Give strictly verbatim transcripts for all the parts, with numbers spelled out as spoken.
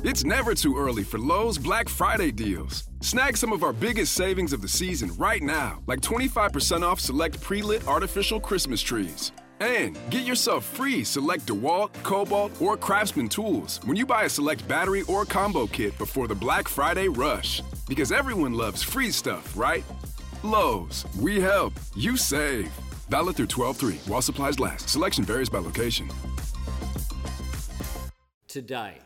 It's never too early for Lowe's Black Friday deals. Snag some of our biggest savings of the season right now, like twenty-five percent off select pre-lit artificial Christmas trees. And get yourself free select DeWalt, Cobalt, or Craftsman tools when you buy a select battery or combo kit before the Black Friday rush. Because everyone loves free stuff, right? Lowe's, we help, you save. Valid through twelve three while supplies last. Selection varies by location. Today,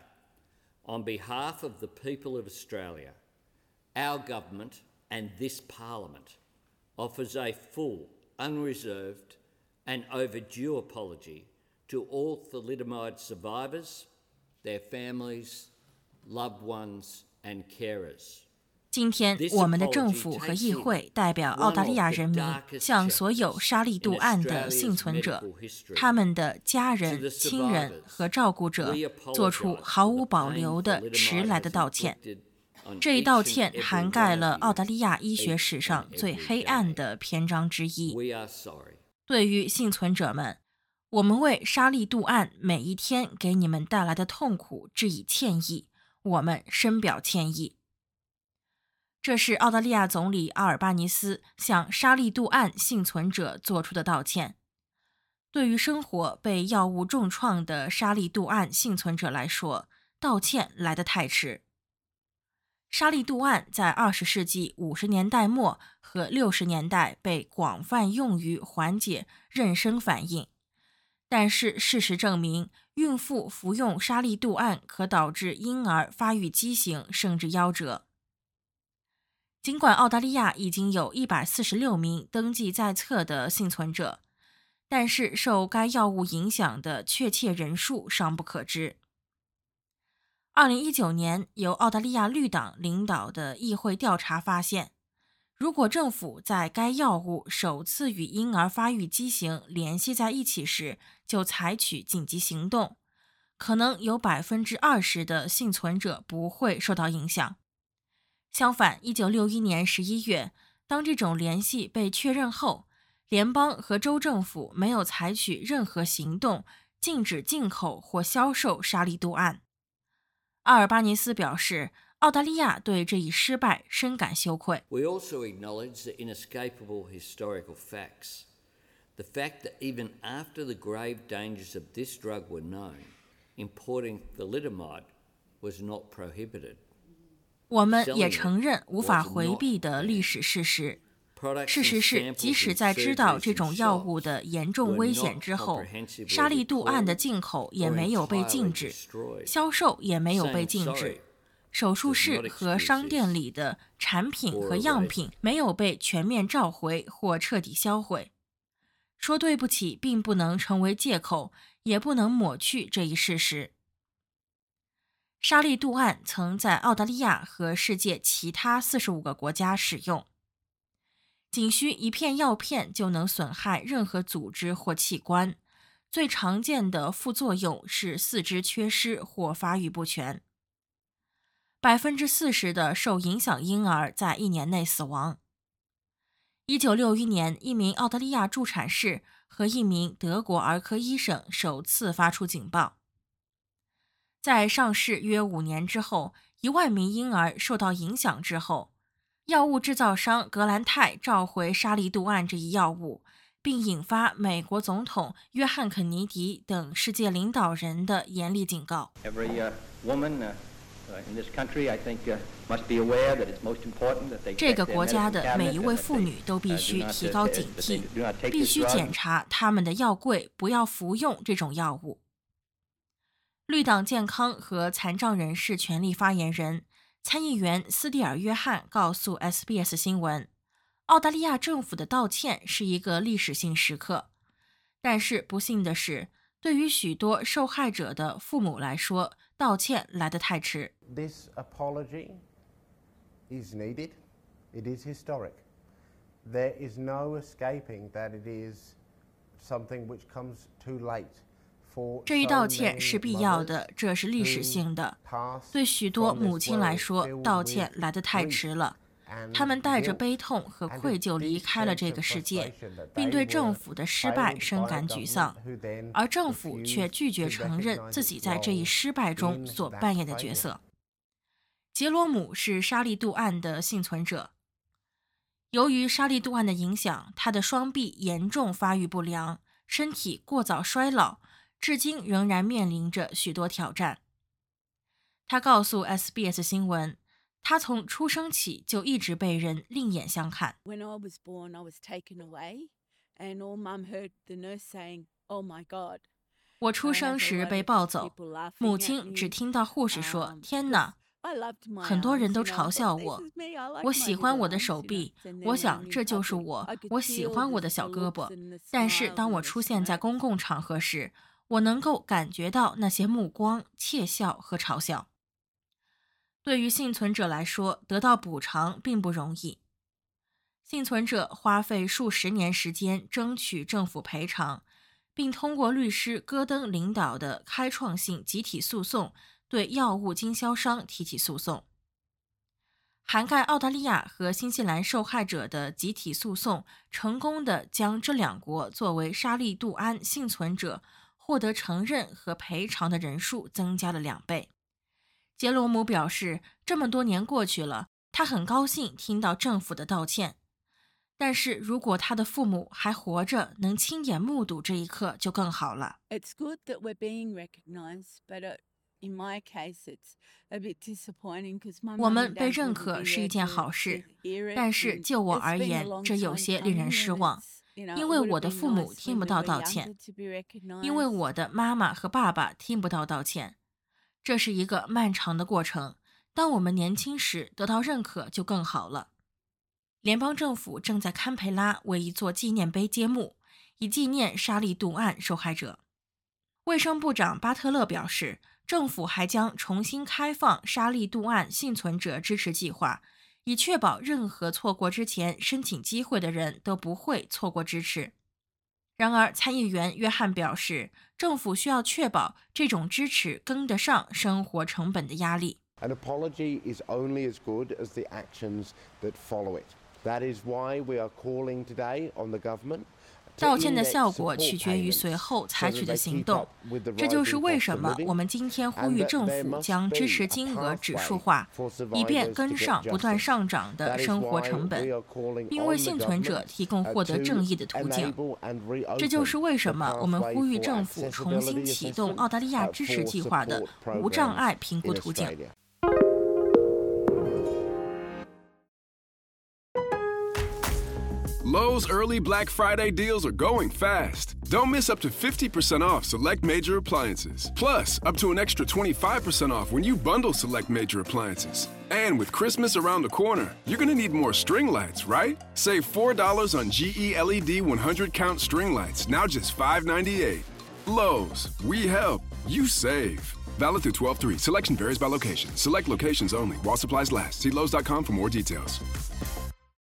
on behalf of the people of Australia, our government and this Parliament offers a full, unreserved and overdue apology to all thalidomide survivors, their families, loved ones and carers. 今天，我们的政府和议会代表澳大利亚人民，向所有沙利度案的幸存者、他们的家人、亲人和照顾者，做出毫无保留的迟来的道歉。这一道歉涵盖了澳大利亚医学史上最黑暗的篇章之一。对于幸存者们，我们为沙利度案每一天给你们带来的痛苦致以歉意，我们深表歉意。这是澳大利亚总理阿尔巴尼斯向沙利度案幸存者做出的道歉。对于生活被药物重创的沙利度案幸存者来说，道歉来得太迟。沙利度案在二十世纪五十年代末和六十年代被广泛用于缓解妊娠反应，但是事实证明，孕妇服用沙利度案可导致婴儿发育畸形甚至夭折。尽管澳大利亚已经有一百四十六名登记在册的幸存者，但是受该药物影响的确切人数尚不可知。二零一九年，由澳大利亚绿党领导的议会调查发现，如果政府在该药物首次与婴儿发育畸形联系在一起时就采取紧急行动，可能有 百分之二十 的幸存者不会受到影响。相反，一九六一年十一月，当这种联系被确认后，联邦和州政府没有采取任何行动禁止进口或销售沙利度胺。阿尔巴尼斯表示，澳大利亚对这一失败深感羞愧。 We also acknowledge the inescapable historical facts. The fact that even after the grave dangers of this drug were known, importing thalidomide was not prohibited. 我们也承认无法回避的历史事实。事实是，即使在知道这种药物的严重危险之后，沙利度胺的进口也没有被禁止，销售也没有被禁止，手术室和商店里的产品和样品没有被全面召回或彻底销毁。说对不起并不能成为借口，也不能抹去这一事实。沙利度胺曾在澳大利亚和世界其他四十五个国家使用。仅需一片药片就能损害任何组织或器官，最常见的副作用是四肢缺失或发育不全。百分之四十的受影响婴儿在一年内死亡。一九六一年，一名澳大利亚助产士和一名德国儿科医生首次发出警报。在上市约五年之后，一万名婴儿受到影响之后，药物制造商格兰泰召回沙利度胺这一药物，并引发美国总统约翰肯尼迪等世界领导人的严厉警告。 Every uh, woman uh, in this country, I think, uh, must be aware that it's most important that they 这个国家的每一位妇女都必须提高警惕，必须检查他们的药柜，不要服用这种药物。绿党健康和残障人士权利发言人参议员斯蒂尔·约翰告诉 S B S 新闻，澳大利亚政府的道歉是一个历史性时刻，但是不幸的是，对于许多受害者的父母来说，道歉来得太迟。 This apology is needed. It is historic. There is no escaping that it is something which comes too late. 这一道歉是必要的，这是历史性的。对许多母亲来说，道歉来得太迟了。他们带着悲痛和愧疚离开了这个世界，并对政府的失败深感沮丧，而政府却拒绝承认自己在这一失败中所扮演的角色。 杰罗姆是沙利杜案的幸存者。由于沙利杜案的影响，他的双臂严重发育不良，身体过早衰老，至今仍然面临着许多挑战。他告诉 S B S 新闻，他从出生起就一直被人另眼相看。 When I was born, I was taken away, and all Mum heard the nurse saying, "Oh my God." 我出生时被抱走，母亲只听到护士说：“天哪！”很多人都嘲笑我，我喜欢我的手臂，我想这就是我，我喜欢我的小胳膊。但是当我出现在公共场合时，我能够感觉到那些目光、窃笑和嘲笑。对于幸存者来说，得到补偿并不容易。幸存者花费数十年时间争取政府赔偿，并通过律师戈登领导的开创性集体诉讼对药物经销商提起诉讼。涵盖澳大利亚和新西兰受害者的集体诉讼成功地将这两国作为沙利杜安幸存者获得承认和赔偿的人数增加了两倍。杰罗姆表示，这么多年过去了，他很高兴听到政府的道歉。但是如果他的父母还活着，能亲眼目睹这一刻就更好了。 It's good that we're being recognized, but in my case, it's a bit disappointing because my mum and dad 我们被认可是一件好事，但是就我而言，这有些令人失望，因为我的父母听不到道歉，因为我的妈妈和爸爸听不到道歉。这是一个漫长的过程，当我们年轻时得到认可就更好了。联邦政府正在堪培拉为一座纪念碑揭幕，以纪念沙利杜案受害者。卫生部长巴特勒表示，政府还将重新开放沙利杜案幸存者支持计划，以确保任何错过之前申请机会的人都不会错过支持。然而，参议员约翰表示，政府需要确保这种支持跟得上生活成本的压力。 An apology is only as good as the actions that follow it. That is why we are calling today on the government. 道歉的效果取决于随后采取的行动，这就是为什么我们今天呼吁政府将支持金额指数化，以便跟上不断上涨的生活成本，并为幸存者提供获得正义的途径。这就是为什么我们呼吁政府重新启动澳大利亚支持计划的无障碍评估途径。 Lowe's early Black Friday deals are going fast. Don't miss up to fifty percent off select major appliances. Plus, up to an extra twenty-five percent off when you bundle select major appliances. And with Christmas around the corner, you're gonna need more string lights, right? Save four dollars on G E L E D one hundred count string lights, now just five ninety-eight. Lowe's, we help, you save. Valid through twelve three. Selection varies by location. Select locations only. While supplies last. See Lowe's dot com for more details.